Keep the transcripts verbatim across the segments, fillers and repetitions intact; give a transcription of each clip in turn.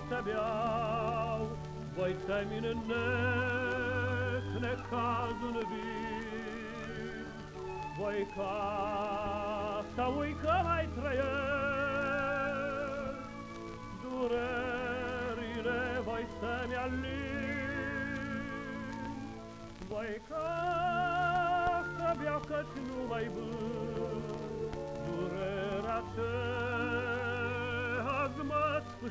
să beau, voi să-mi înnec necazul vin, voi ca să ui că mai trăiesc, durerile voi să-mi alin, voi ca să beau căci nu mai vând, durerea ce azi mă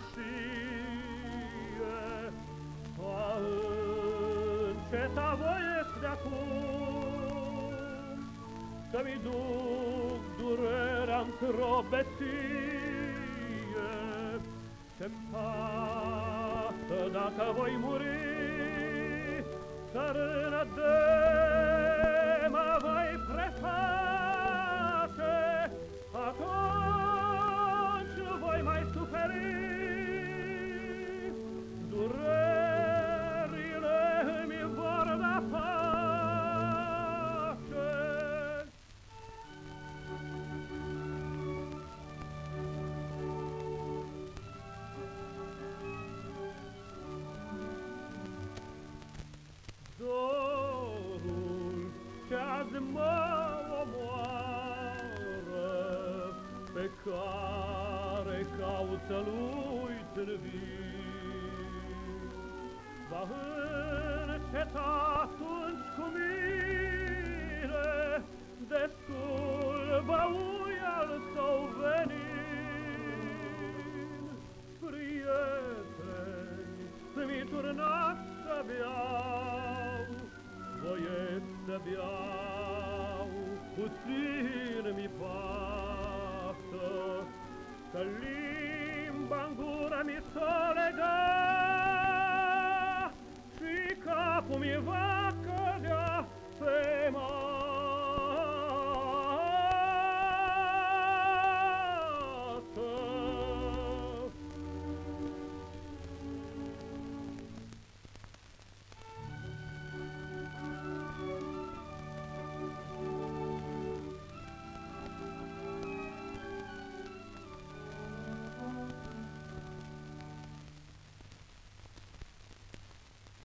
sfâșie, a înceta voiesc de-acum să-mi duc durerea într-o beție, ce-mi pasă dacă voi muri, țărână de mă voi preface, atunci nu voi mai suferi. Durerile îmi vor da pace. Dorul ce azi mă omoară, pe care caut să-l uit în vis, va înceta atunci cu mine, destul va ui al său venin. Prieteni, mi turnați să beau, voiesc să beau, puțin mi pasă, că limba-n gură mi s-o lega și capul mi va